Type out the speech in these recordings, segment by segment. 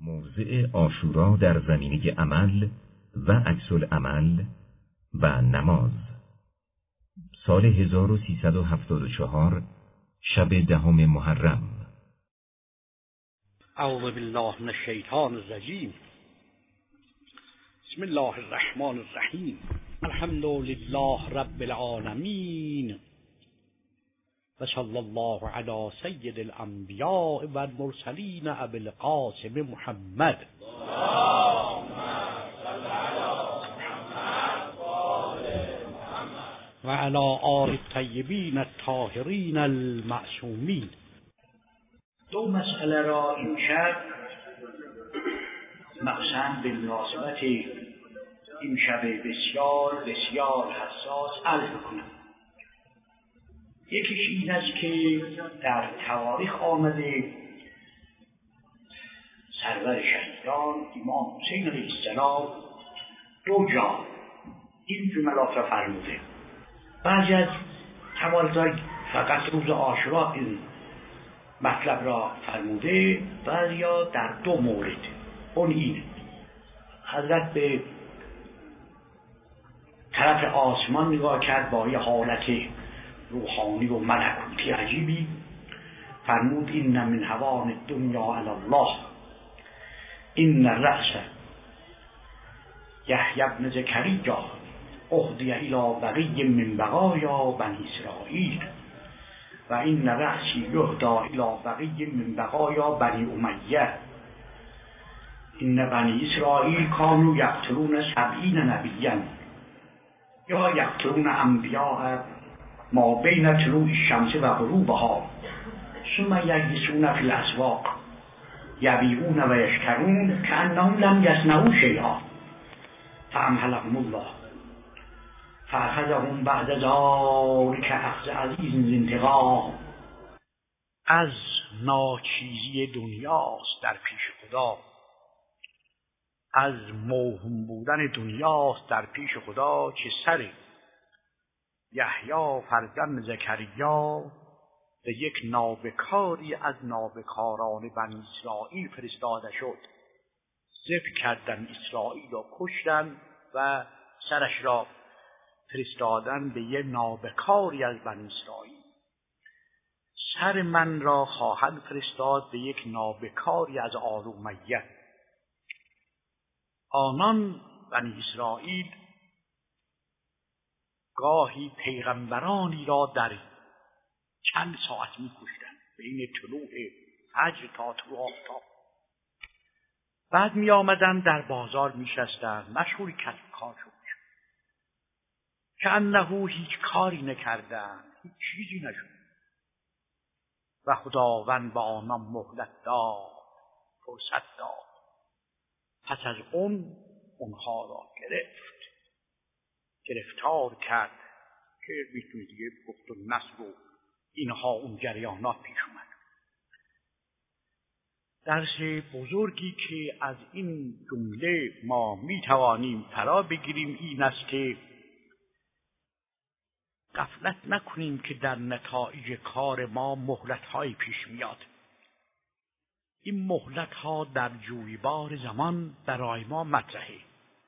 موضع عاشورا در زمینه عمل و عکس العمل و نماز. سال 1374 شب 10 محرم. اعوذ بالله من الشیطان الرجیم. بسم الله الرحمن الرحیم. الحمد لله رب العالمین و صلی الله علی سید الانبیاء و المرسلین ابی القاسم محمد و علی آل الطیبین الطاهرین المعصومین. دو مسئله را امشب مخصوصاً به مناسبت این شب بسیار بسیار حساس عرض می‌کنم. یکیش این است که در تواریخ آمده سرور شهیدان امام حسین علیه السلام دو جا این جملات را فرموده. بعضی از تواریخ‌ها فقط روز عاشورا این مطلب را فرموده، بعضیا در دو مورد. اون اینه: حضرت به طرف آسمان نگاه کرد با یه حالت روحانی و ملکوتی عجیبی، فرمود این من هوان الدنیا علی الله، این رأس یحیی بن زکریا اهدی الی بقی من بقایا بنی اسرائیل و این رأسی یهدی الی بقی من بقایا بنی امیه، این بنی اسرائیل کانوا یقتلون 70 نبیا یا یقتلون انبیاء ما بین طلوع الشمس و غروبها ثم یجلسون فی الاسواق یبیعون و یشترون کأنهم لم یصنعوا شیئا فامهلهم الله فاخذهم بعد ذلک اخذ عزیز ذی انتقام. از ناچیزی دنیاست در پیش خدا، از موهوم بودن دنیاست در پیش خدا که سر یحیی فرزند زکریا به یک نابکاری از نابکاران بنی اسرائیل فرستاده شد. ذبح کردن اسرائیل را کشتن و سرش را فرستادن به یک نابکاری از بنی اسرائیل. سر من را خواهند فرستاد به یک نابکاری از آل امیه. آنان بنی اسرائیل گاهی پیغمبرانی را در چند ساعت می‌کشتند، بین طلوع فجر تا طلوع آفتاب. بعد می‌آمدند در بازار می‌نشستند، مشغول کسب کار شدند، کأنه هیچ کاری نکردند، هیچ چیزی نشد و خداوند به آنان مهلت داد، فرصت داد. پس از اونها را گرفتار کرد که میتونید دیگه گفت و نصب و اینها اون جریانات پیش اومد. درس بزرگی که از این جمله ما میتوانیم فرا بگیریم این است که غفلت نکنیم که در نتایج کار ما مهلت‌های پیش میاد. این مهلت‌ها در جویبار زمان برای ما مطرحه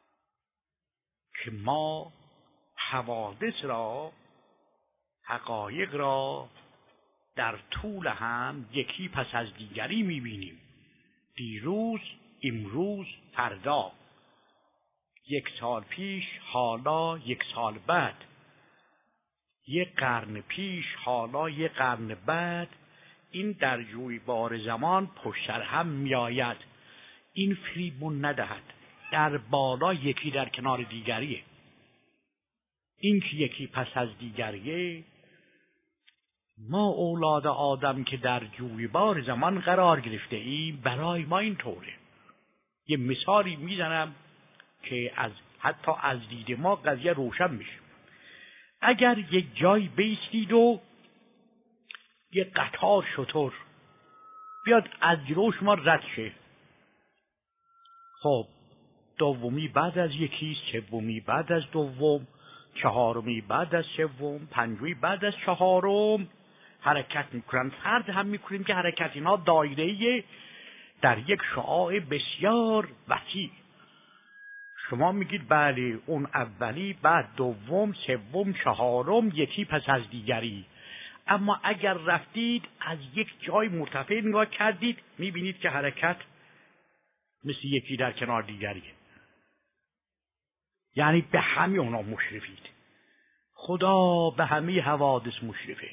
که ما حوادث را، حقایق را در طول هم یکی پس از دیگری می‌بینیم. دیروز، امروز، فردا، 1 سال پیش، حالا 1 سال بعد، 1 قرن پیش، حالا 1 قرن بعد. این در جویبار زمان پشت سر هم میآید. این فریبون ندهد. در بالا یکی در کنار دیگریه. این که یکی پس از دیگریه، ما اولاد آدم که در جویبار زمان قرار گرفته ایم، برای ما این طوره. یه مثالی میزنم که حتی از دید ما قضیه روشن میشه. اگر یک جای بیستید و یه قطار شتر بیاد از جلو شما رد شه، خب دومی بعد از یکی، سومی بعد از دوم، چهارمی بعد از سوم، پنجمی بعد از چهارم حرکت میکنن. فرض هم میکنیم که حرکت اینا دایره‌ای در یک شعاع بسیار وسیع. شما میگید بله اون اولی، بعد دوم، سوم، چهارم، یکی پس از دیگری. اما اگر رفتید از یک جای مرتفع نگاه کردید میبینید که حرکت مثل یکی در کنار دیگریه. یعنی به همه اونا مشرفید. خدا به همه حوادث مشرفه.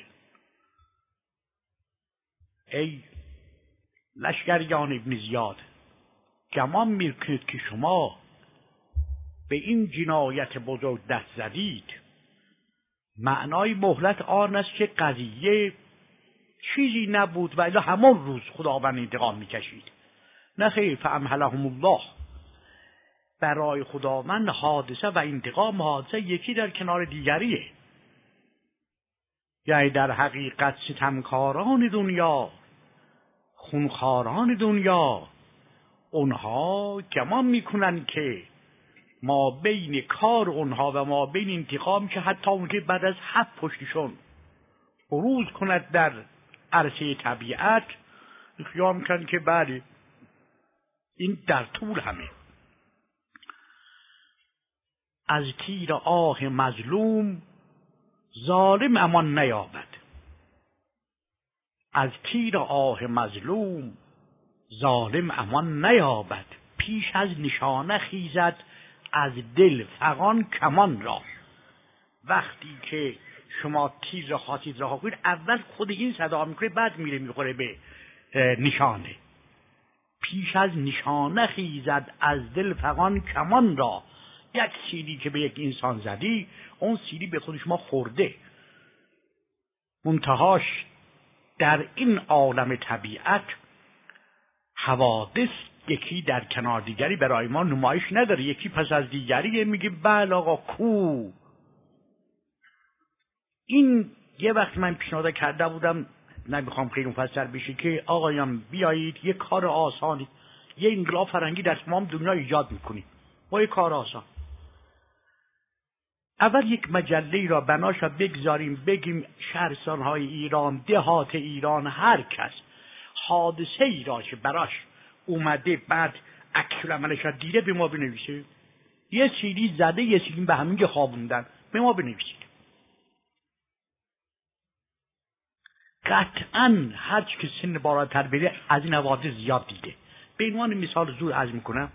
ای لشکریان ابن زیاد، گمان میکنید که شما به این جنایت بزرگ دست زدید؟ معنای مهلت آن است که قضیه چیزی نبود و الا همون روز خداوند انتقام میکشید. نه خیر، فامهلهم الله. برای خداوند حادثه و انتقام حادثه یکی در کنار دیگریه. یعنی در حقیقت ستمکاران دنیا، خونخواران دنیا، اونها گمان میکنن که ما بین کار اونها و ما بین انتقام که حتی اون که بعد از 7 پشتشون بروز کند در عرصه طبیعت، خیال میکنن که بله این در طول همه. از تیر آه مظلوم ظالم امان نیابد. از تیر آه مظلوم ظالم امان نیابد. پیش از نشانه خیزد از دل فغان کمان را. وقتی که شما تیر را خواستید رها کنید، اول خود این صدا میکنه، بعد میخوره به نشانه. پیش از نشانه خیزد از دل فغان کمان را. یک سیلی که به یک انسان زدی، اون سیلی به خود شما خورده. منتهاش در این عالم طبیعت حوادث یکی در کنار دیگری برای ما نمایش نداره، یکی پس از دیگری. میگه بله آقا کو. این یه وقت من پیشنهاد کرده بودم، نمیخوام خیلی مفصل بشه، که آقایان بیایید یه کار آسانی، یه انقلاب فرهنگی در تمام دنیا ایجاد میکنیم با یه کار آسان. اول یک مجله را بناش بگذاریم، بگیم شهرستانهای ایران، دهات ایران، هر کس حادثه ای را که براش اومده بعد عکس العملش را دیده به ما بنویسه. یه سیلی زده، یه سیلی به همین خوابوندن، به ما بنویسید. قطعا هر چی که سن بالاتر بره از این حوادث زیاد دیده. به عنوان مثال زور عرض میکنم.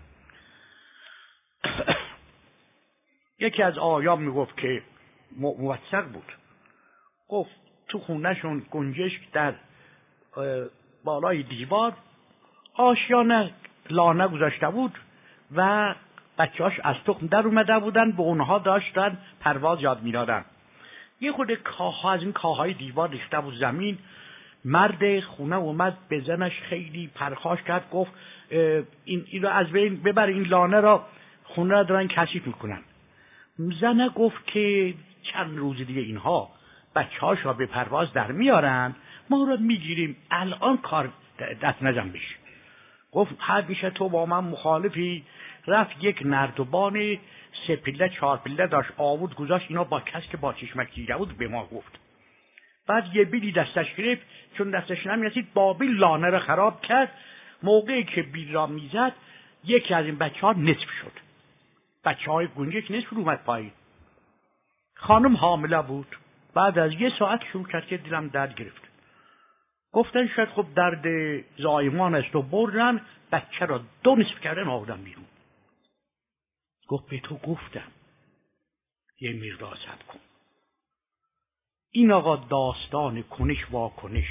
یکی از آقایان میگفت که موثق بود، گفت تو خونهشون گنجشک در بالای دیوار آشیانه لانه گذاشته بود و بچه‌هاش از تخم در اومده بودن، به اونها داشتن پرواز یاد میدادن. یه خورده کاها از این کاهای دیوار ریخته بود زمین. مرد خونه اومد به زنش خیلی پرخاش کرد، گفت این رو از بین ببر، این لانه را خونه را دارن کثیف میکنن. زنه گفت که چند روز دیگه اینها بچه‌هاش را به پرواز در میارن، ما را میگیریم، الان کار دست نزن بشه. گفت حد میشه تو با من مخالفی؟ رفت یک نردبان 3 پله 4 پله داشت، آورد گذاشت، اینا با کس که با چشمک دیده بود به ما گفت. بعد یه بیلی دستش گرفت، چون دستش نمیرسید با بیل لانه را خراب کرد. موقعی که بیل را میزد یکی از این بچه‌ها نصف شد، بچه‌های گنجش نصف اومد پایین. خانم حامله بود. بعد از 1 ساعت شروع کرد که دلم درد گرفت. گفتن شاید خب درد زایمان است و بردن بچه را 2 نصف کردن آوردن بیرون. گفت به تو گفتم یه مقدار صبر کن. این آقا داستان کنش واکنش.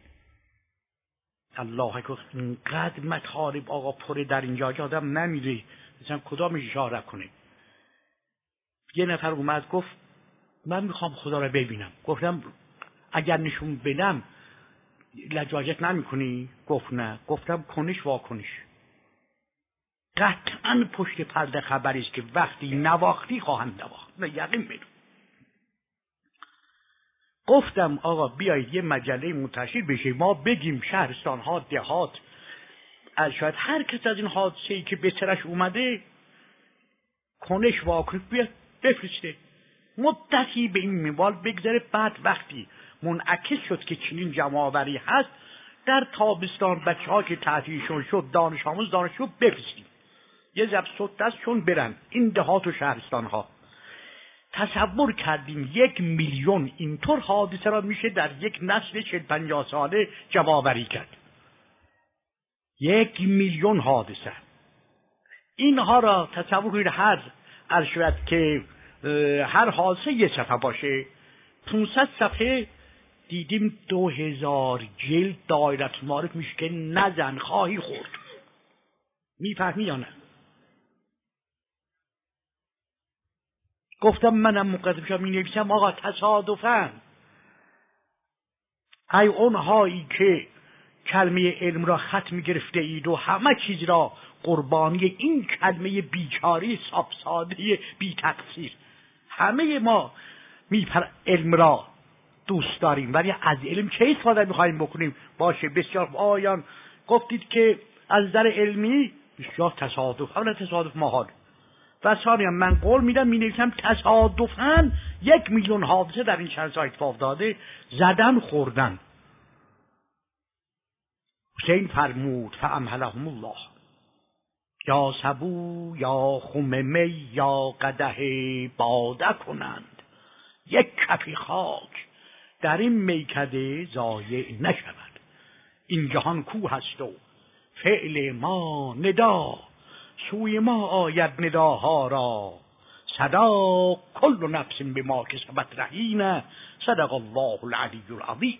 الله اکبر. اینقدر مطالب آقا پره در اینجا که آدم نمیره مثلا کدامش اشاره کنه. یه نفر اومد گفت من میخوام خدا را ببینم. گفتم اگر نشون بدم لجاجت نمی کنی؟ گفت نه. گفتم کنش واکنش. قطعا پشت پرده خبری است که وقتی نواختی خواهند نواخت و یقین بدون. گفتم آقا بیایید یه مجله منتشر بشه، ما بگیم شهرستان ها، دهات، از شاید هر کس از این حادثه‌ای که به سرش اومده کنش واکنش بیاد بفرسته. مدتی به این منوال بگذره، بعد وقتی منعکس شد که چنین جمع‌آوری هست، در تابستان بچه‌ها که تعطیلشون شد دانش آموز دانشجو بفرستیم یه ضبط صوت چون برن این دهات و شهرستان‌ها. تصور کردیم 1 میلیون اینطور حادثه را میشه در یک نسل 40-50 ساله جمع‌آوری کرد. 1 میلیون حادثه. اینها را تصور کنید هر شود که هر حادثه یه صفحه باشه، 500 صفحه دیدیم 2000 جلد دایره معارف میشه که نزن خواهی خورد. میفهمی یا نه؟ گفتم منم مقدم شدم مینویسم آقا تصادفاً ای اونهایی که کلمه علم را ختم گرفته اید و همه چیز را قربانی این کلمه بیچاره ساده بی تقصیر، همه ما علم را دوست داریم ولی از علم چه استفاده میخوایم بکنیم؟ باشه بسیار آیان گفتید که از نظر علمی بسیار تصادف، اولا تصادف محال و ثانیا من قول میدم مینویسم تصادفاً 1 میلیون حادثه در این چند سال اتفاق داده، زدن خوردن. حسین فرمود فامهلهم الله، یا سبو یا خم می یا قدح باده کنند، یک کفی خاک در این میکده ضایع نشود. این جهان کوه است و فعل ما ندا، سوی ما آید نداها را صدا، کل نفس بما کسبت رهینه، صدق الله العلی العظیم.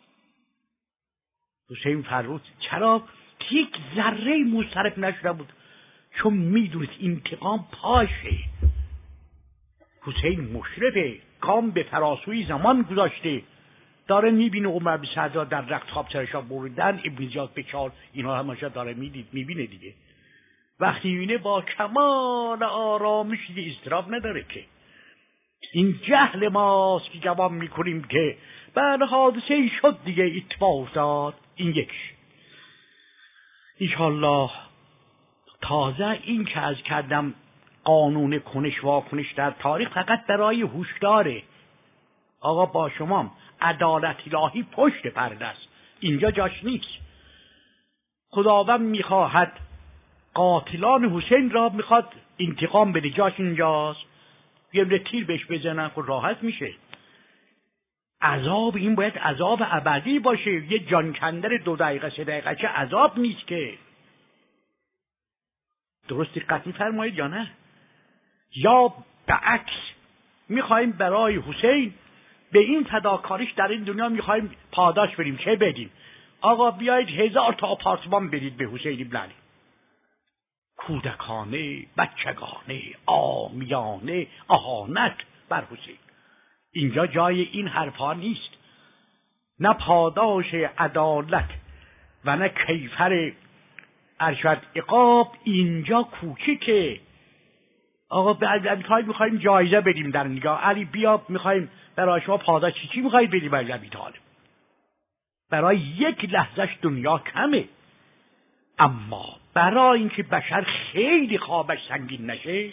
حسین فرمود چرا یک ذره منصرف نشده بود؟ چون میدونید انتقام پاشه. حسین مشرفه، گام به فراسوی زمان گذاشته، داره میبینه عمر بن سعد در رخت خواب سرشا بریدن، ابن زیاد به چال، اینها همشا داره میبینه دیگه. وقتی میبینه با کمال آرامش دیگه اضطراب نداره که. این جهل ماست که جواب میکنیم که بعد حادثه شد دیگه اتفاق افتاد. این یکش. انشالله تازه این که از کردم قانون کنش واکنش در تاریخ فقط برای هوشداره. آقا با شما عدالت الهی پشت پرده است، اینجا جاش نیست. خداوند میخواهد قاتلان حسین را میخواد انتقام بده، جاش اینجاست. یه تیر بهش بزنن خود راحت میشه. عذاب این باید عذاب ابدی باشه. یه جان کندر 2 دقیقه 3 دقیقه چه عذاب نیست که. درست دقت می‌فرمایید یا نه؟ یا به عکس میخوایم برای حسین به این فداکاریش در این دنیا میخوایم پاداش بدیم. چه بدیم؟ آقا بیایید 1000 تا آپارتمان بدید به حسین ابن علی، کودکانه، بچگانه، عامیانه، اهانت بر حسین. اینجا جای این حرفا نیست. نه پاداش عدالت و نه کیفر ارشد عقاب اینجا کوچیکه. آقا به علی میخوایم جایزه بدیم در نگاه علی، بیا میخوایم برای شما پاداش چی میخواید بدیم برای علی طالب؟ برای یک لحظهش دنیا کمه، اما برای اینکه بشر خیلی خوابش سنگین نشه،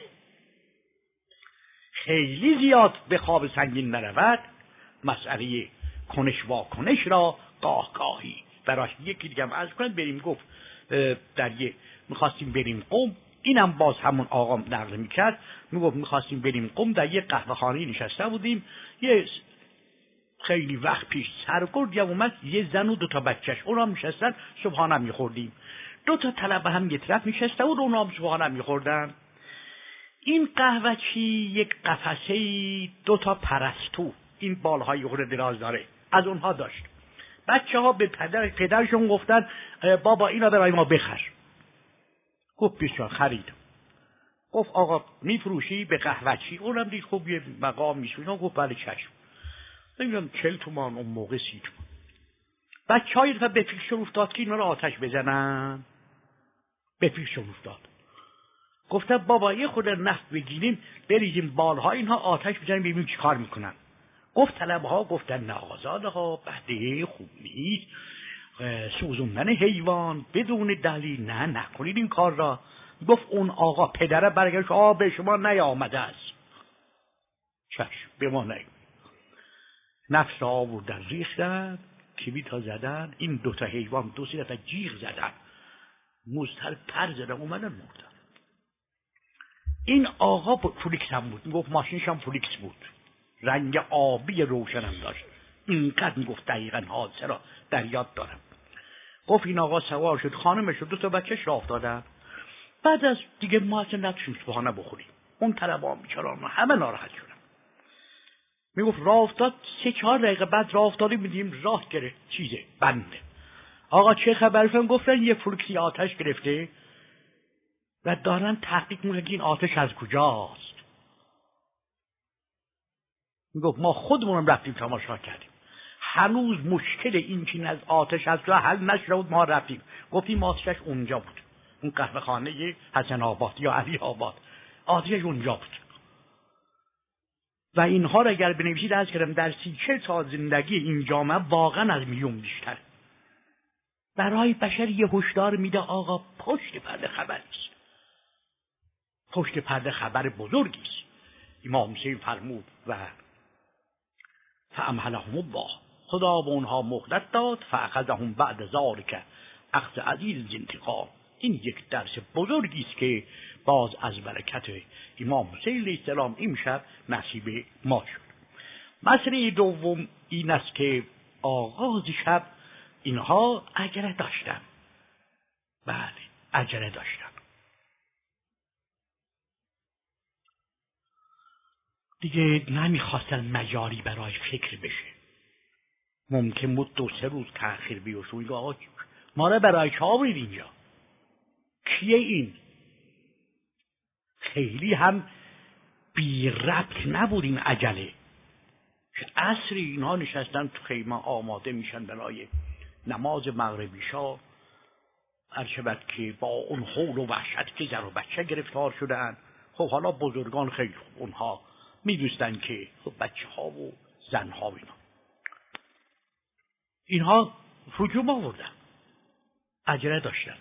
خیلی زیاد به خواب سنگین نرود، مسئله کنش واکنش را گاهی برای یکی دیگه هم عرض کنم. بریم گفت میخواستیم بریم قم، اینم باز همون آقا نقل میکرد، میگفت میخواستیم بریم قم، در یک قهوه‌خانه نشسته بودیم، یه خیلی وقت پیش سرگرد اومد، یه زن و 2 تا بچهش اونا نشستن صبحانه میخوردیم. 2 تا طلبه هم یه طرف نشسته بود، اونا هم صبحانه میخوردن. این قهوه چی یک قفسه 2 تا پرستو، این بالهای خود دراز داره، از اونها داشت. بچه‌ها به پدرشون گفتن بابا اینا برای ما بخر. گفت بسیار خریدم. گفت آقا میفروشی به قهوه چی؟ اونم دید خب یه مقام میشونه. گفت بله چشم. نمیدونم 40 تومان اون موقع 30 تومان. بچه‌ها یه دفعه به فکرشون افتاد که اینا رو آتش بزنن. به فکرشون افتاد. گفتن بابا یه خود نفت بگیریم بریزیم بالها اینها آتش بزنیم ببینیم چی کار میکنن. گفت طلبها گفتن نه آزادها بده خوب نیست، سوزوندن حیوان بدون دلیل نه نکنید این کار را. گفت اون آقا پدره برگشت به شما نیامده است. چشم به ما نیامده. نفس را آوردن ریختن، کبریت ها زدن، این دوتا حیوان 2-3 دفعه جیغ زدن، مستر پر زدن، اومدن مردن. این آقا فولیکس هم بود، میگفت ماشینش هم فولیکس بود، رنگ آبی روشن هم داشت. اینقدر میگفت دقیقا حادثه را در یاد دارم. گفت این آقا سوار شد، خانمش و 2 تا بچه‌ش راه افتادن. بعد از دیگه ما اصلا نتونیم صبحانه بخوریم، اون طلبان بیچاره‌ها همه ناراحت شدن. میگفت راه افتاد 3-4 دقیقه بعد راه افتادیم، می‌دیدیم راه گرفت چیزه بنده. آقا چه خبرشون؟ گفتن یه فولکسی آتش گرفته و دارن تحقیق میکنن که این آتش از کجاست. میگفت ما خودمونم رفتیم تماشا کردیم، هنوز مشکل این که از آتش از کجا حل نشده بود. ما رفتیم گفتیم آتشش اونجا بود، اون قهوه خانه حسن آباد یا علی آباد، آتشش اونجا بود. و اینها را اگر بنویسید از کردم در 30-40 سال زندگی این جامعه واقعا از میلیون بیشتر. برای بشر یه هشدار میده آقا پشت پرده خبری است، پشت پرده خبر بزرگی است. امام حسین فرمود و فامهلهم الله، خدا به اونها مهلت داد، فاخذهم بعد ذلک اخذ عزیز انتقام. این یک درس بزرگی است که باز از برکت امام حسین علیه السلام این شب نصیب ما شد. مسئله دوم این است که آغاز شب اینها عجله داشتن. بله عجله داشتن. دیگه نمیخواستن مجاری برای فکر بشه. ممکن بود 2-3 روز تأخیر بیفته. میگه آقا ما را برای چه آورید اینجا؟ کیه این؟ خیلی هم بی ربط نبود این عجله که عصری اینها نشستن تو خیمه آماده میشن برای نماز مغربی شاه. عرشبت که با اون حول و وحشت که زن و بچه گرفتار شدن. خب حالا بزرگان خیلی خوب اونها میدونستن که خب بچه ها و زن ها و اینها هجوم آوردن، عجله داشتن.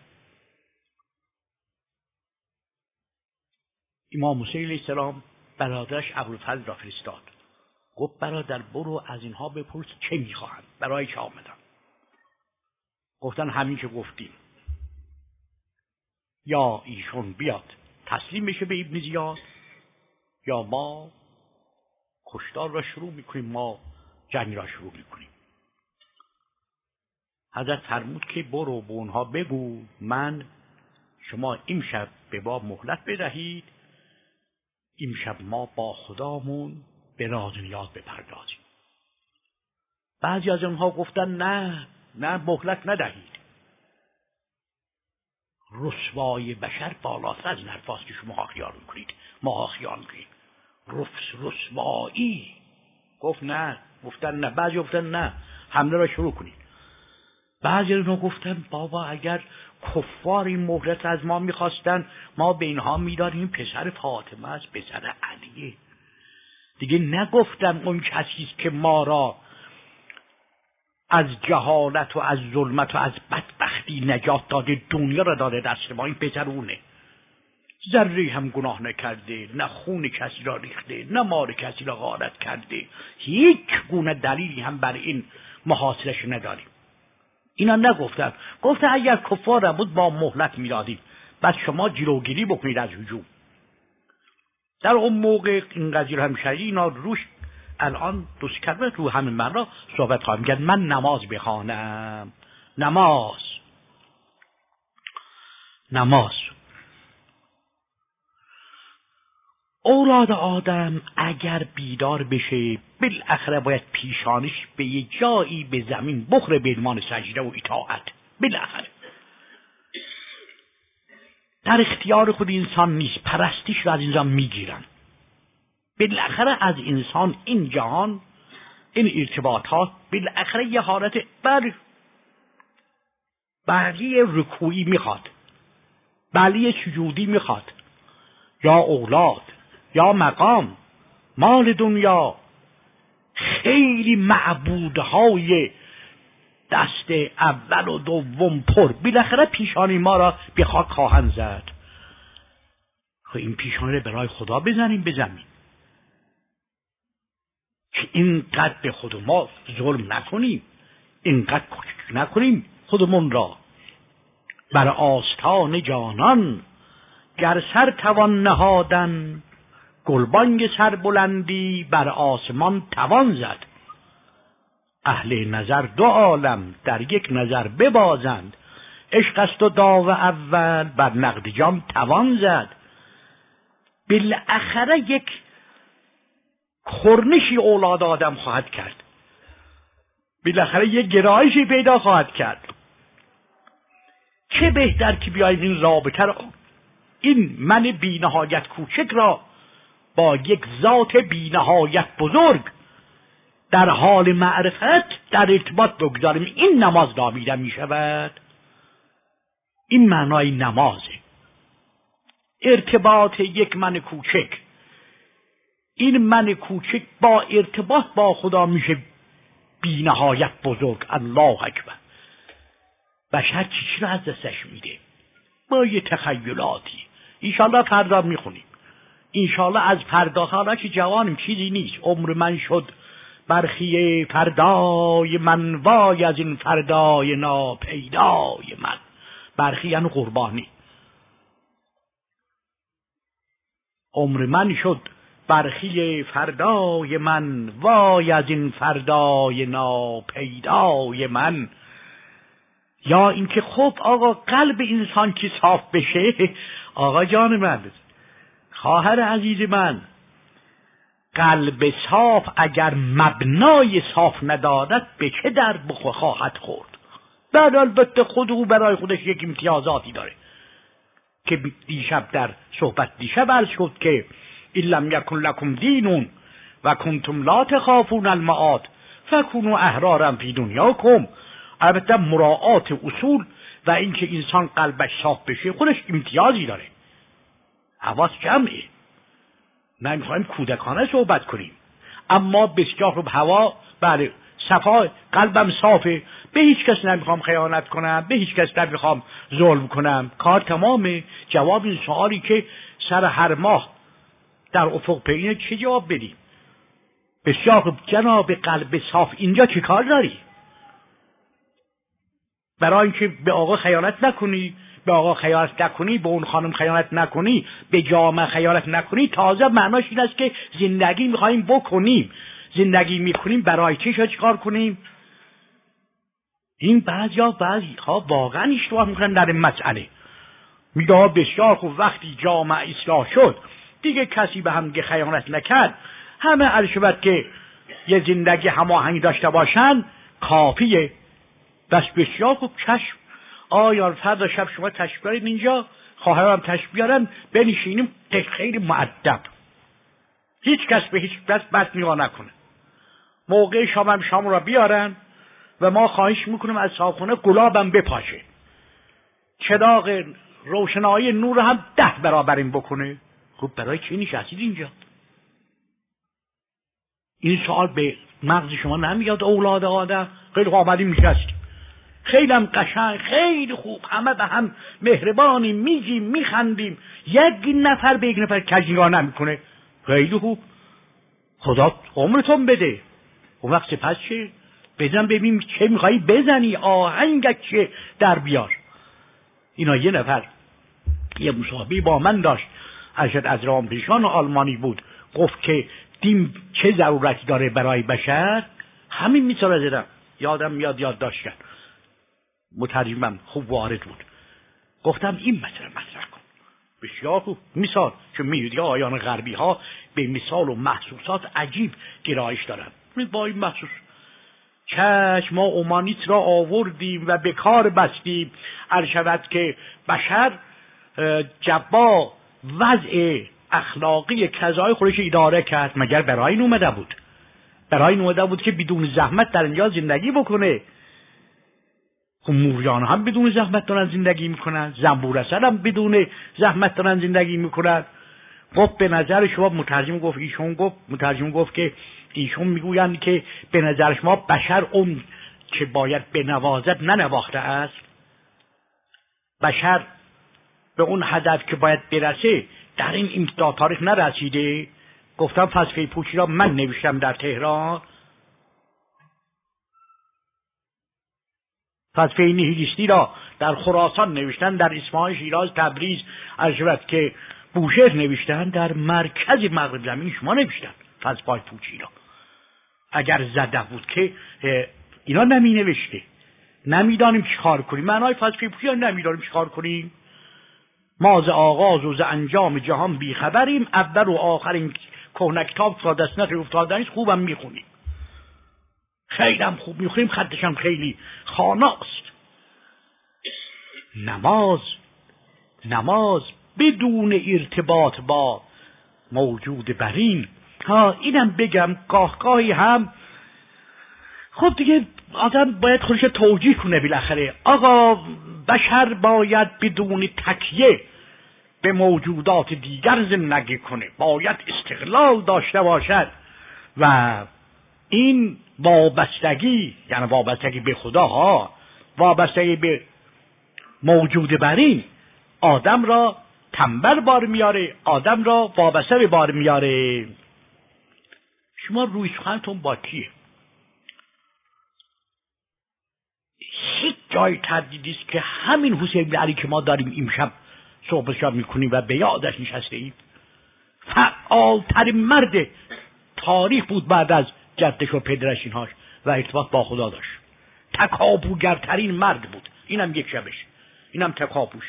امام حسین علیه السلام برادرش ابوالفضل را فرستاد، گفت برادر برو از اینها بپرس چه میخواهند، برای چه آمدن. گفتن همین که گفتیم، یا ایشون بیاد تسلیم بشه به ابن زیاد یا ما کشتار را شروع میکنیم، ما جنگ را شروع میکنیم. حضرت فرمود که برو به اونها بگو من شما امشب به ما مهلت بدهید، امشب ما با خدامون به راز و نیاز بپردازیم. بعضی از اونها گفتن نه مهلت ندهید، رسوای بشر بالاتر از این حرفاست که شما خیال میکنید ما خیال میکنید. رسوایی. گفتن نه. بعضی گفتن نه حمله را شروع کنید. بعضی از اونها گفتن بابا اگر کفار این مهلت از ما میخواستن ما به اینها میدادیم پسر فاطمه است، پسر علیه. دیگه نگفتم اون کسی که ما را از جهالت و از ظلمت و از بدبختی نجات داده، دنیا را داده دست ما، این پسر اونه. ذره هم گناه نکرده، نه خون کسی را ریخته، نه مال کسی را غارت کرده، هیچ گونه دلیلی هم بر این محاصرش نداریم. اینا نگفتن، گفتن اگر کفار بود با مهلت میدادیم، بس شما جلوگیری بکنید از هجوم. در اون موقع این قضیه هم شدید اینا روش الان دوست کرده رو همین من را صحبت خواهم کرد. من نماز بخوانم. نماز اولاد آدم اگر بیدار بشه بالاخره باید پیشانش به یه جایی به زمین بخوره به عنوان سجده و اطاعت. بالاخره در اختیار خود انسان نیست، پرستیش رو از انسان میگیرن. بالاخره از انسان این جهان، این ارتباطات بالاخره یه حالت بلی رکوعی میخواد، بلی سجودی میخواد، یا اولاد یا مقام، مال دنیا. خیلی معبودهای دست اول و دوم پر بالاخره پیشانی ما را به خاک خواهند زد. خب این پیشانی را برای خدا بزنیم به زمین که اینقدر به خود ما ظلم نکنیم. اینقدر کوچک نکنیم خودمون را. بر آستان جانان گر سر توان نهادن، گلبانگ سربلندی بر آسمان توان زد. اهل نظر دو عالم در یک نظر ببازند، عشق است و داو اول بر نقد جام توان زد. بالاخره یک خورنشی اولاد آدم خواهد کرد، بالاخره یک گرایشی پیدا خواهد کرد. چه بهتر که بیاییم این رابطه را، این من بی‌نهایت کوچک را با یک ذات بی‌نهایت بزرگ در حال معرفت در ارتباط بگذاریم. این نماز نامیده می شود. این معنای نمازه، ارتباط یک من کوچک. این من کوچک با ارتباط با خدا میشه بی‌نهایت بزرگ. الله اکبر. بشر چی رو از دستش میده؟ با یه تخیلاتی. انشالله فردا میخونیم، انشالله از فردا. حالا که جوانیم چیزی نیست. عمر من شد برخی فردای من، وای از این فردای ناپیدای من. برخی یعنی قربانی. عمر من شد برخی فردای من، وای از این فردای ناپیدای من. یا اینکه خب آقا قلب انسان که صاف بشه، آقا جان من، خواهر عزیز من، قلب صاف اگر مبنای صاف ندارد به چه در خواهد خورد؟ بعد البته خود او برای خودش یک امتیازاتی داره که دیشب در صحبت دیشب عرض شد که این لم یکن لکم دینون و کنتم لا تخافون المعاد فکونوا احرارا فی دنیاکم. البته مراعات اصول و اینکه انسان قلبش صاف بشه خودش امتیازی داره. حواس جمعه، نمیخوایم کودکانه صحبت کنیم، اما بسیار خوب هوا بله صفا، قلبم صافه، به هیچ کس نمیخوام خیانت کنم، به هیچ کس نمیخوام ظلم کنم، کار تمامه. جواب این سوالی که سر هر ماه در افق پینه چه جواب بدیم؟ بسیار خوب جناب قلب صاف، اینجا چه کار داری؟ برای اینکه به آقا خیانت نکنی، به آقا خیانت نکنی، به اون خانم خیانت نکنی، به جامعه خیانت نکنی، تازه معناش این است که زندگی میخواییم بکنیم. زندگی میکنیم برای چی کار کنیم؟ این بعضی ها واقعا اشتباه میکنن در این مسئله. میگه بسیار خوب وقتی جامعه اصلاح شد دیگه کسی به هم خیانت نکرد، همه عرشبت که یه زندگی هماهنگ داشته باشن کافیه. بس بسیار خوب چشم، آیا فردا شب شما تشریف بیارید اینجا، خواهرم تشریف بیارن، بنشینیم خیلی مؤدب، هیچ کس به هیچ کس بد نگاه نکنه. موقع شام را بیارن و ما خواهش میکنیم از صاحبخونه گلابم بپاشه، چراغ روشنایی نور هم 10 برابر این بکنه. خب برای چی نشستید اینجا؟ این سوال به مغز شما نمیاد؟ اولاد آدم خیلی آمدیم نشستیم، خیلی هم قشنگ، خیلی خوب، همه به هم مهربانیم، میگیم میخندیم، یک نفر به یک نفر کج نگاه نمیکنه. خیلی خوب، خدا عمرتون بده. اون وقت پس چه؟ بزن ببین چه میخوایی بزنی، آهنگت چه در بیار. اینا یه نفر یه مصاحبه با من داشت، ارشد از رامپیشان آلمانی بود، گفت که دین چه ضرورتی داره برای بشر. همین مثال زدم، یادم یاد داشت کرد، مترجمم خوب وارد بود، گفتم این مثلا مطرح کن. بسیار خوب مثال، چون میدونی آیان غربی ها به مثال و محسوسات عجیب گرایش دارن. با این محسوس چشم ما اومانیت را آوردیم و به کار بستیم، ارشد که بشر جبا وضع اخلاقی کذای خودش اداره کرد. مگر برای این اومده بود؟ برای این اومده بود که بدون زحمت در اینجا زندگی بکنه. خب موریان هم بدون زحمت دارن زندگی میکنن، زنبورسر هم بدون زحمت دارن زندگی میکنن. گفت به نظر شما، مترجم گفت که ایشون میگویند که به نظر شما بشر اون که باید بنوازد ننواخته است؟ بشر به اون هدف که باید برسه در این امتداد تاریخ نرسیده؟ گفتم فلسفه پوچی را من نوشتم در تهران. فلسفه نیهیلیستی را در خراسان نوشتن، در اصفهان، شیراز، تبریز، عرض که بوشهر نوشتن، در مرکز مغرب زمین شما نوشتن فلسفه پوچی را. اگر زده بود که اینا نمی نوشته، نمیدانیم چی کار کنیم. معنای فلسفه پوچی را نمیدانیم چی کار کنیم. ما ز آغاز و ز انجام جهان بیخبریم، اول و آخر این کهنه کتاب تا دست نخیر افتادن است، خوبم میخونیم، خیلی هم خوب میخونیم، خطش هم خیلی خاناست. نماز بدون ارتباط با موجود برین. اینم بگم گاهی هم خب دیگه آدم باید خودش توجیه کنه بالاخره. آقا بشر باید بدون تکیه به موجودات دیگر زندگی کنه، باید استقلال داشته باشد و این وابستگی، یعنی وابستگی به خدا وابستگی به موجود برین، آدم را تنبل بار میاره، آدم را وابسته به بار میاره. شما روی سخنتون با کیه؟ هیچ جای تردیدی است که همین حسین بن علی که ما داریم امشب صحبتش میکنیم و به یادش نشسته ایم، فعالترین مرد تاریخ بود بعد از جدش و پدرش اینهاش و ارتباط با خدا داشت. تکاپوگرترین مرد بود. اینم یک شبش، اینم تکاپوش.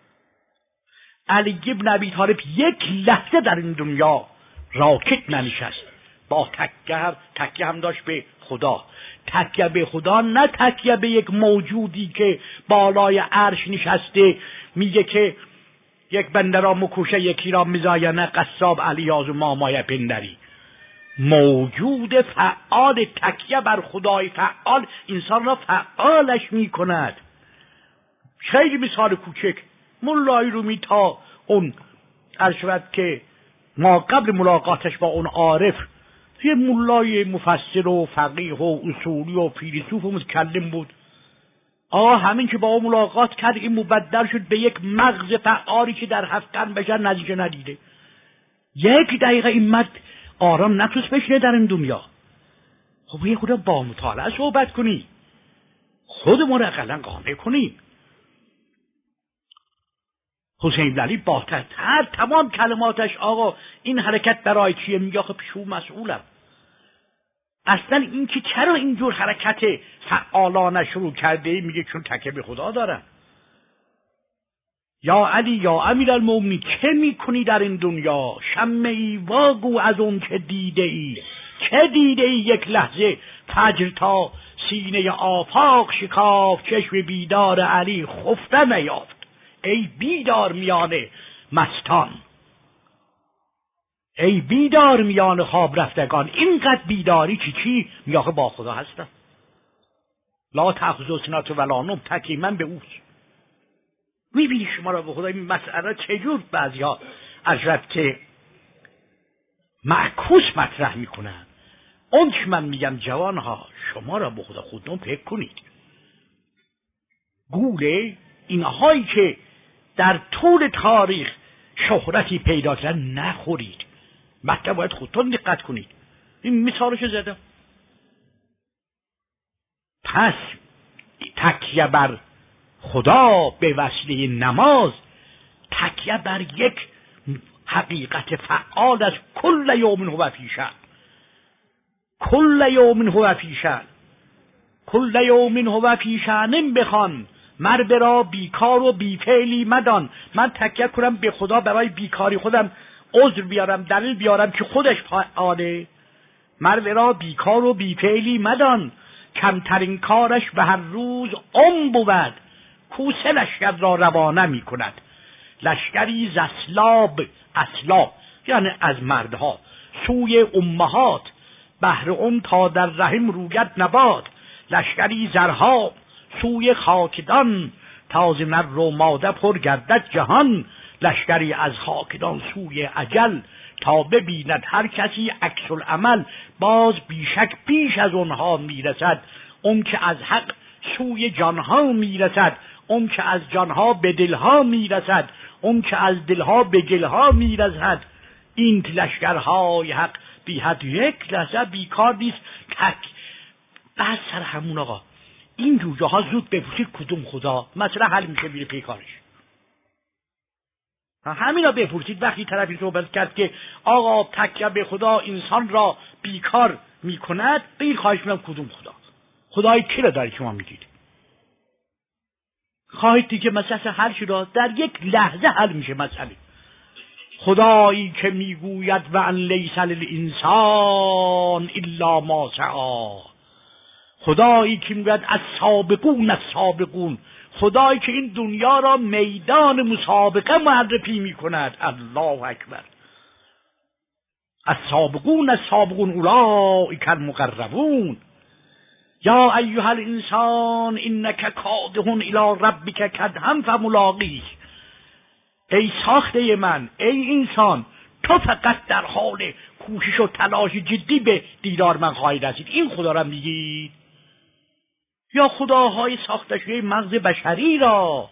علی ابن ابی طالب یک لحظه در این دنیا راکت ننشست، با تکیه هم داشت به خدا. تکیه به خدا، نه تکیه به یک موجودی که بالای عرش نشسته میگه که یک بنده را مکوشه یکی را مزاینه قصاب علیاز و مامای پندری. موجود فعال، تکیه بر خدای فعال انسان را فعالش میکند. خیلی مثال کوچک، مولای رومی تا اون عرشبت که ما قبل ملاقاتش با اون عارف یه مولای مفسر و فقیه و اصولی و فیلسوف و متکلم بود. همین که با اون ملاقات کرد این مبدل شد به یک مغز فعالی که در 7 قرن بشر نتیجه ندیده. یک دقیقه این مرد آرام نتوست بشینه در این دنیا. خب یه خود با مطالعه صحبت کنی، خودمون رو اقلا قانع کنی. حسین بن علی با تمام کلماتش آقا این حرکت برای چیه؟ میگه خب شو مسئولم. اصلا این که چرا اینجور حرکت فعالانه شروع کرده؟ میگه چون تکیه به خدا دارم. یا علی یا امیرالمومنین چه میکنی در این دنیا؟ شمعی واگو از اون که دیده ای، چه دیده ای؟ یک لحظه فجر تا سینه آفاق شکاف، چشم بیدار علی خفته نیافت. ای بیدار میانه مستان، ای بیدار میان خواب رفتگان، اینقدر بیداری چی؟ میگه با خدا هستم. لا تأخذه سنة ولا نوم، تکیه من به اوست. میبینی شما را به خدا این مسئله چجور بعضی‌ها از ربط معکوس مطرح میکنن. اون که من میگم جوانها شما را به خدا خودتون فکر کنید. گوله اینهایی که در طول تاریخ شهرتی پیدا کردن نخورید. مطلب باید خودتون دقت کنید. این مثالش زدم. پس تکیه بر خدا به وسیله نماز، تکیه بر یک حقیقت فعال از کل یوم هو فی شأن، کل یوم هو فی شأن، کل یوم هو فی شأن بخوان، مرد را بیکار و بیفعلی مدان. من تکیه کنم به خدا برای بیکاری خودم عذر بیارم، دلیل بیارم که خودش فعاله. مرد را بیکار و بیفعلی مدان، کمترین کارش به هر روز بود. کوسه لشکر را روانه می کند. لشکری ز اسلاب یعنی از مردها سوی امهات، بهر تا در رحم روید نبات. لشکری زرها سوی خاکدان، تازه نر و ماده پر گردد جهان. لشکری از خاکدان سوی اجل، تا ببیند هر کسی عکس العمل. باز بیشک بیش از اونها میرسد، اون که از حق سوی جانها میرسد. اون که از جانها به دلها میرسد، اون که از دلها به گلها میرسد. این لشکرهای حق بی حد یک لحظه بیکار نیست. تک بس سر همون آقا این جوجه ها زود بپرسید کدوم خدا، مثلا حل میشه، میره پیکارش. همینا بپرسید. وقتی طرفی صحبت کرد که آقا تکیه به خدا انسان را بیکار میکند، بگید خواهش میکنم کدوم خدا، خدای کی را دارید شما میگید؟ خواهید دید که مسئله حل شد، در یک لحظه حل میشه مسئله. خدایی که میگوید و ان لیس للانسان الا ما سعی، خدایی که میگوید السابقون السابقون، خدایی که این دنیا را میدان مسابقه معرفی میکند. الله اکبر. السابقون السابقون اولئک المقربون. یا ایها الانسان انک کادح الی ربک کدحا فملاقیه. ای ساخته من، ای انسان، تو فقط در حال کوشش و تلاش جدی به دیدار من خواهی رسید. این خدا را میگید؟ یا خداهای ساخته شده مغز بشری را؟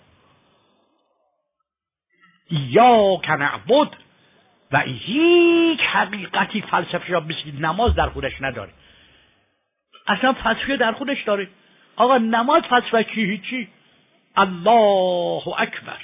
ایاک نعبد و هیچ حقیقتی فلسفه را مثل نماز در خودش نداره. اصلا فلسفه در خودش داره. آقا نماز فلسفه چی؟ هیچی. الله اکبر.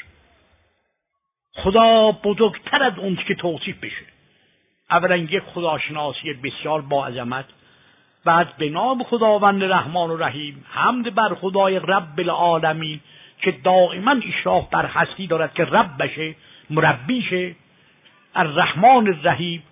خدا بزرگتر از اون که توصیف بشه. اولا یک خداشناسی بسیار با عظمت، بعد به نام خداوند رحمان و رحیم، حمد بر خدای رب العالمین که دائما اشراف بر هستی دارد که رب بشه، مربی شه. الرحمن الرحیم.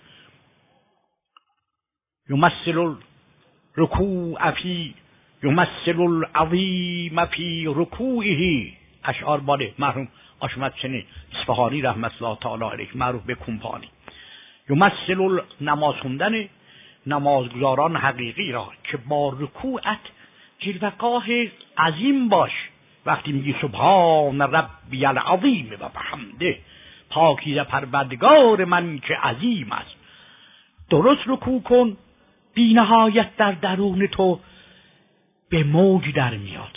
یمثل الرکوع فی، یمثل العظیم فی رکوعه. اشعار باله مرحوم آشمت حسین اصفهانی رحمت الله تعالی علیه، معروف به کمپانی. یمثل نماز خوندن نمازگزاران حقیقی را که با رکوعت جلوه‌گاه عظیم باش. وقتی میگی سبحان ربی العظیم و بحمده، پاکیزه پروردگار من که عظیم است، درست رکوع کن، بی نهایت در درون تو به موج در میاد.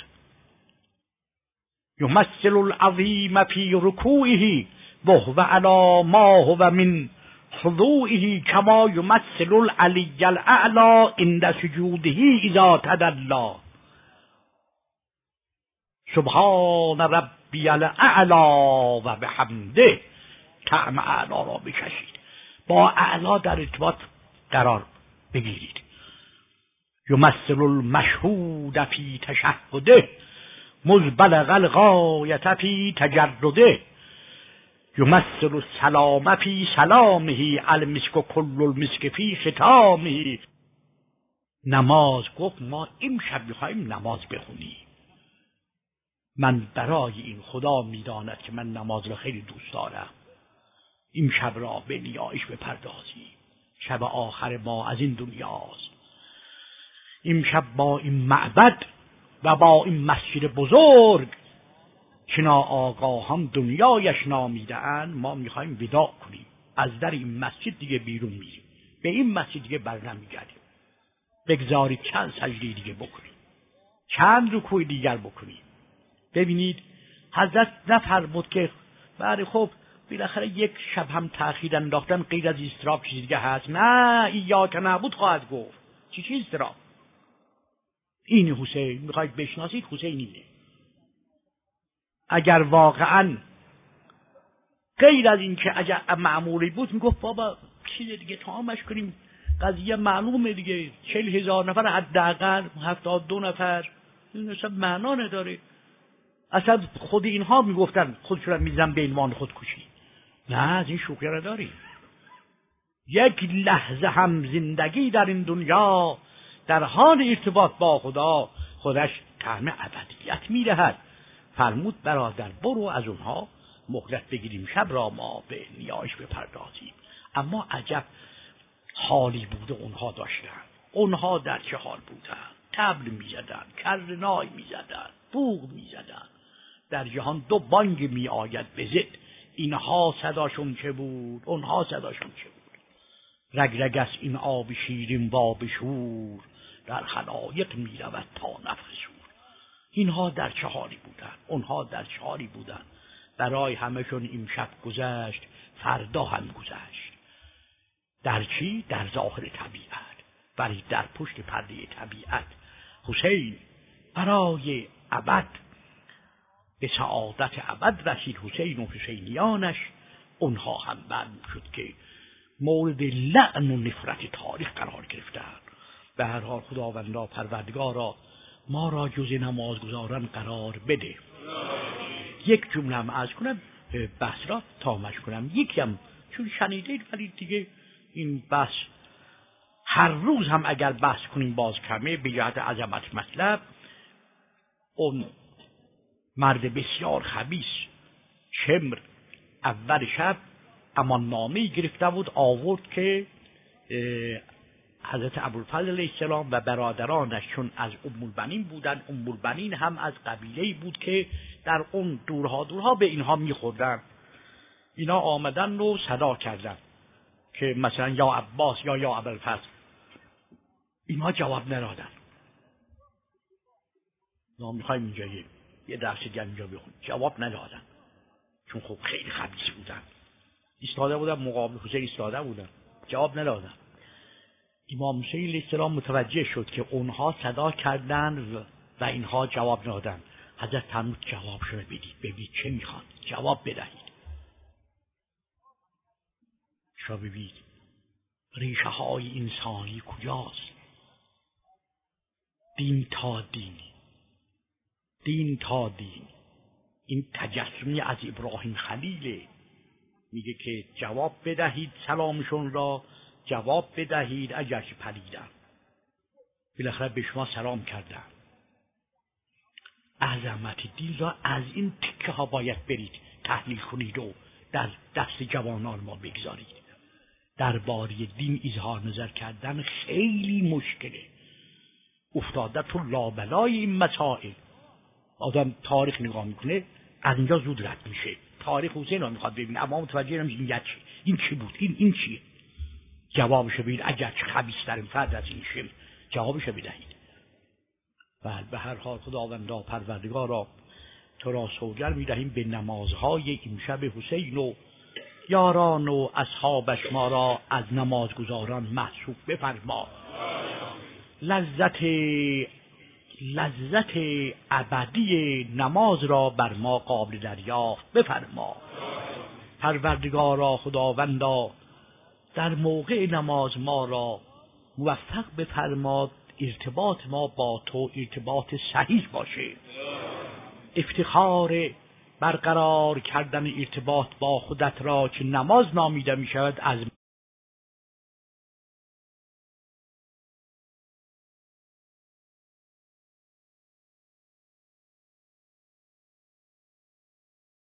یمثل العظیم فی رکوعه و هو علی ما هو من خضوعه کما یمثل العلی الاعلی عند سجوده اذا تدلی. سبحان ربی الاعلی و بحمده. طعم اعلا را بکشید، با اعلا در ارتباط قرار بگیرید. یمثل المشهود فی تشهده مذ بلغ الغایة فی تجرده. یمثل السلام فی سلامه المسک کل المسک فی ختامه. نماز گفت ما امشب میخوایم نماز بخونیم. من برای این خدا میداند که من نماز را خیلی دوست دارم. این شب را به نیایش بپردازیم. شب آخر ما از این دنیاست. این شب با این معبد و با این مسجد بزرگ که ناآگاهان دنیایش نامیده‌اند، ما میخوایم وداع کنیم. از در این مسجد دیگه بیرون میریم، به این مسجد دیگه برنمیگردیم. بگذارید چند سجده دیگه بکنیم، چند رکوع دیگر بکنیم. ببینید حضرت نفرمود که بله خب بالاخره یک شب هم تأخیر انداختن غیر از اضطراب چیز دیگه هست. نه، ایاک نعبد خواهد گفت. چی اضطراب؟ این حسین میخواید بشناسید، حسین اینه. اگر واقعا غیر از این که اگر معمولی بود میگفت بابا چیز دیگه تمامش کنیم، قضیه معلومه دیگه، 40,000 نفر حداقل، 72 نفر، این اصلا معنا نداره. اصلا خود اینها میگفتن خودشون میزن به عنوان خودکشی. نه، از این شوخی را داریم. یک لحظه هم زندگی در این دنیا در حال ارتباط با خدا خودش طعم ابدیت میدهد. فرمود برادر برو از اونها مهلت بگیریم، شب را ما به نیایش بپردازیم. اما عجب حالی بوده اونها داشتن. اونها در چه حال بودن؟ طبل میزدن، کرنای میزدن، بوق میزدن. در جهان دو بانگ می آید به ضد. اینها صداشون چه بود، اونها صداشون چه بود. رگ رگ است این آب شیرین و آب شور، در خلایق می رود تا نفخ صور. اینها در چه حالی بودن، اونها در چه حالی بودن. برای همهشون این شب گذشت، فردا هم گذشت. در چی؟ در ظاهر طبیعت، ولی در پشت پرده طبیعت حسین برای ابد به سعادت ابد رسید حسین و حسینیانش. اونها هم معلوم شد که مورد لعن و نفرت تاریخ قرار گرفتند. به هر حال خداوندا پروردگارا ما را جز نمازگزاران قرار بده. یک جمله هم عرض کنم، بحث را تمامش کنم. یکم چون شنیدید ولی دیگه این بحث هر روز هم اگر بحث کنیم باز کمه به جهت عظمت مطلب. اون مرد بسیار خبیث شمر اول شب امان نامه‌ای گرفته بود، آورد که حضرت ابوالفضل علیه السلام و برادرانش چون از ام البنین بودن، ام البنین هم از قبیله‌ای بود که در اون دورها به اینها میخوردن. اینا آمدن و صدا کردن که مثلا یا عباس یا ابوالفضل. اینها جواب ندادن. ما میخوایم اینجا یه درس دیگه اینجا بخونیم. جواب ندادن چون خب خیلی خبیث بودن. ایستاده بودن مقابل حسین، ایستاده بودن جواب ندادن. امام حسین علیه السلام متوجه شد که اونها صدا کردن و اینها جواب ندادن. حضرت فرمود جواب شما ببینید چه میخوان، جواب بدهید. شما ببینید ریشه های انسانی کجاست؟ دین تا دین، دین تا دین. این تجسمی از ابراهیم خلیله، میگه که جواب بدهید سلامشون را، جواب بدهید اگرچه پلیدن. بالاخره به شما سلام کردن. عظمت دین را از این تکه ها باید برید تحلیل کنید و در دست جوانان ما بگذارید. درباره دین اظهار نظر کردن خیلی مشکله. افتاده تو لابلای این مسائل. آدم تاریخ نگاه میکنه از اینجا زود رد میشه. تاریخ حسین رو میخواد ببینه اما متوجه نمیشه این چی بود، این چیه. جوابش بدید اگر چه خبیث‌ترین فرد از این شم جوابش بدهید. و به هر حال خداوندا پروردگارا تو را سوگند میدهیم به نمازهای امشب حسین و یاران و اصحابش ما را از نمازگزاران محسوب بفرما. لذت ابدی نماز را بر ما قابل دریافت بفرما. پروردگارا خداوندا در موقع نماز ما را موفق بفرما ارتباط ما با تو ارتباط صحیح باشه. افتخار برقرار کردن ارتباط با خودت را که نماز نامیده می شود از